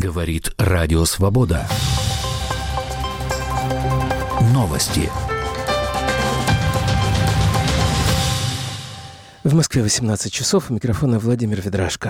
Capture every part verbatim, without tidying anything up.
Говорит Радио Свобода. Новости. В Москве восемнадцать часов. У микрофона Владимир Ведрашко.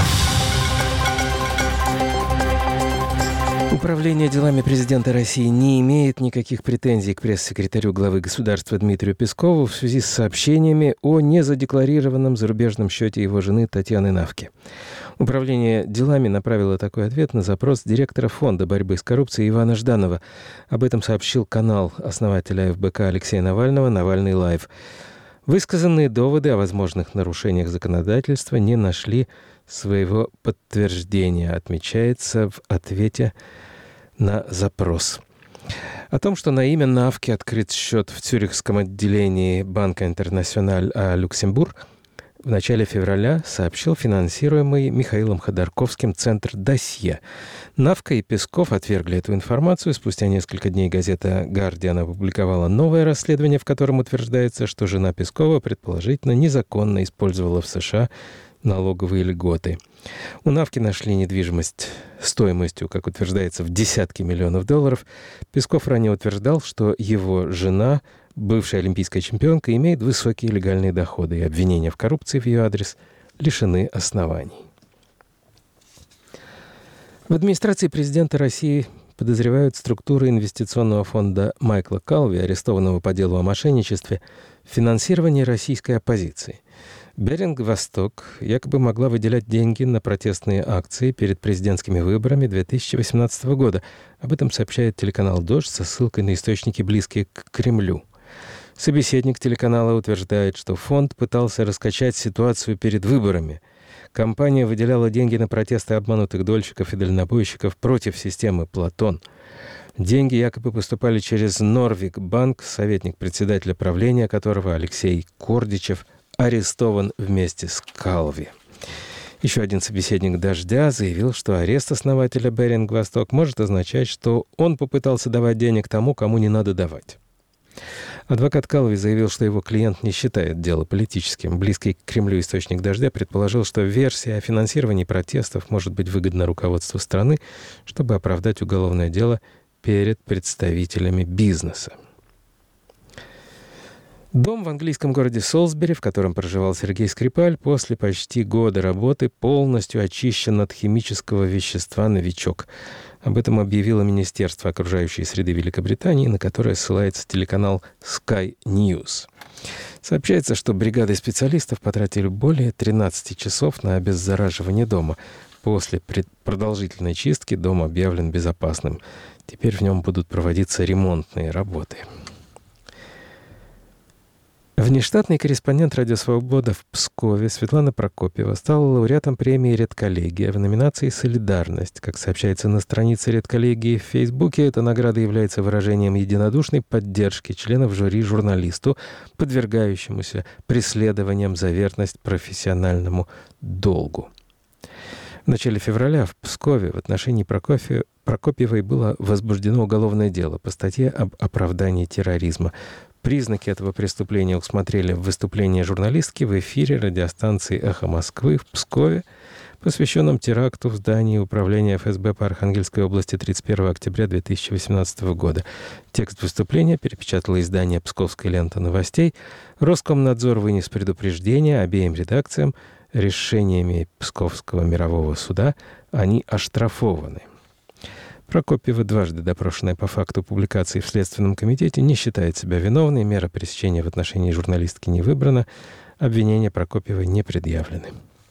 Управление делами президента России не имеет никаких претензий к пресс-секретарю главы государства Дмитрию Пескову в связи с сообщениями о незадекларированном зарубежном счете его жены Татьяны Навки. Управление делами направило такой ответ на запрос директора Фонда борьбы с коррупцией Ивана Жданова. Об этом сообщил канал основателя эф бэ ка Алексея Навального «Навальный лайв». Высказанные доводы о возможных нарушениях законодательства не нашли своего подтверждения, отмечается в ответе на запрос. О том, что на имя Навки открыт счет в цюрихском отделении Банка Интернациональ а Люксембург, в начале февраля сообщил финансируемый Михаилом Ходорковским центр «Досье». Навка и Песков отвергли эту информацию. Спустя несколько дней газета «Гардиан» опубликовала новое расследование, в котором утверждается, что жена Пескова предположительно незаконно использовала в США налоговые льготы. У Навки нашли недвижимость стоимостью, как утверждается, в десятки миллионов долларов. Песков ранее утверждал, что его жена, бывшая олимпийская чемпионка, имеет высокие легальные доходы, и обвинения в коррупции в ее адрес лишены оснований. В администрации президента России подозревают структуры инвестиционного фонда Майкла Калви, арестованного по делу о мошенничестве, в финансировании российской оппозиции. Беринг Восток якобы могла выделять деньги на протестные акции перед президентскими выборами две тысячи восемнадцатого года. Об этом сообщает телеканал «Дождь» со ссылкой на источники, близкие к Кремлю. Собеседник телеканала утверждает, что фонд пытался раскачать ситуацию перед выборами. Компания выделяла деньги на протесты обманутых дольщиков и дальнобойщиков против системы «Платон». Деньги якобы поступали через Норвик Банк, советник председателя правления которого Алексей Кордичев арестован вместе с Калви. Еще один собеседник «Дождя» заявил, что арест основателя Беринг Восток может означать, что он попытался давать денег тому, кому не надо давать. Адвокат Калви заявил, что его клиент не считает дело политическим. Близкий к Кремлю источник «Дождя» предположил, что версия о финансировании протестов может быть выгодна руководству страны, чтобы оправдать уголовное дело перед представителями бизнеса. Дом в английском городе Солсбери, в котором проживал Сергей Скрипаль, после почти года работы полностью очищен от химического вещества «Новичок». Об этом объявило Министерство окружающей среды Великобритании, на которое ссылается телеканал Sky News. Сообщается, что бригады специалистов потратили более тринадцати часов на обеззараживание дома. После продолжительной чистки дом объявлен безопасным. Теперь в нем будут проводиться ремонтные работы. Внештатный корреспондент «Радио Свобода» в Пскове Светлана Прокопьева стала лауреатом премии «Редколлегия» в номинации «Солидарность». Как сообщается на странице «Редколлегии» в Фейсбуке, эта награда является выражением единодушной поддержки членов жюри журналисту, подвергающемуся преследованиям за верность профессиональному долгу. В начале февраля в Пскове в отношении Прокофьев... Прокопьевой было возбуждено уголовное дело по статье об оправдании терроризма. Признаки этого преступления усмотрели в выступлении журналистки в эфире радиостанции «Эхо Москвы» в Пскове, посвященном теракту в здании управления эф эс бэ по Архангельской области тридцать первого октября две тысячи восемнадцатого года. Текст выступления перепечатало издание «Псковская лента новостей». Роскомнадзор вынес предупреждение обеим редакциям. Решениями Псковского мирового суда они оштрафованы. Прокопьева, дважды допрошенная по факту публикации в Следственном комитете, не считает себя виновной. Мера пресечения в отношении журналистки не выбрана. Обвинения Прокопьевой не предъявлены.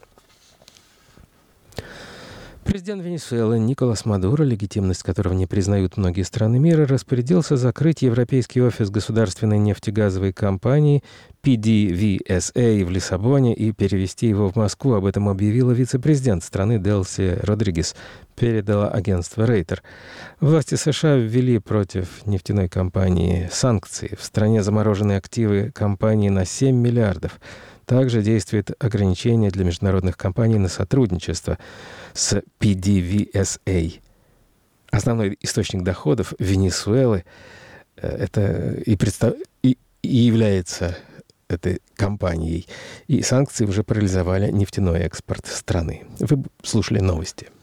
Президент Венесуэлы Николас Мадуро, легитимность которого не признают многие страны мира, распорядился закрыть европейский офис государственной нефтегазовой компании пи ди ви эс эй в Лиссабоне и перевести его в Москву. Об этом объявила вице-президент страны Делси Родригес, передала агентство Рейтер. Власти США ввели против нефтяной компании санкции. В стране заморожены активы компании на семь миллиардов. Также действует ограничение для международных компаний на сотрудничество с пи ди ви эс эй. Основной источник доходов Венесуэлы это и, представ... и, и является этой компанией. И санкции уже парализовали нефтяной экспорт страны. Вы слушали новости.